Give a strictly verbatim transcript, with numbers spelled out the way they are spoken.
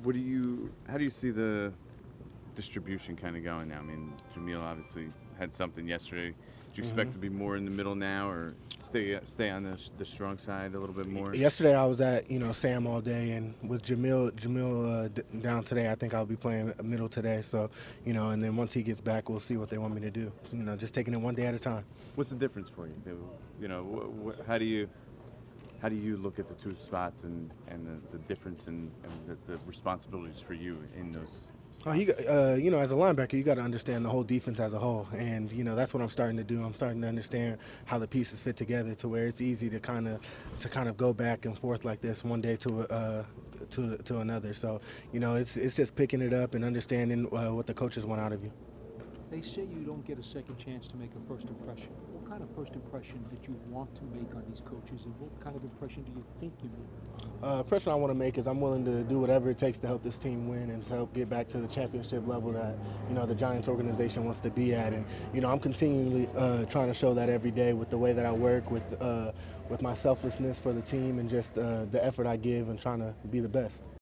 What do you? How do you see the distribution kind of going now? I mean, Jamil obviously had something yesterday. Do you expect hmm to be more in the middle now, or stay stay on the the strong side a little bit more? Yesterday I was at you know Sam all day, and with Jamil Jamil uh, d- down today, I think I'll be playing middle today. So you know, and then once he gets back, we'll see what they want me to do. You know, just taking it one day at a time. What's the difference for you? You know, wh- wh- how do you how do you look at the two spots and and the, the difference and, and the, the responsibilities for you in those Oh, spots? you got- uh, you know, as a linebacker, you got to understand the whole defense as a whole, and you know that's what I'm starting to do. I'm starting to understand how the pieces fit together to where it's easy to kind of to kind of go back and forth like this one day to uh, to to another. So you know, it's it's just picking it up and understanding uh, what the coaches want out of you. They say you don't get a second chance to make a first impression. What kind of first impression did you want to make on these coaches, and what kind of impression do you think you made? Uh, pressure I want to make is I'm willing to do whatever it takes to help this team win and to help get back to the championship level that you know the Giants organization wants to be at. And you know I'm continually uh, trying to show that every day with the way that I work, with uh, with my selflessness for the team, and just uh, the effort I give and trying to be the best.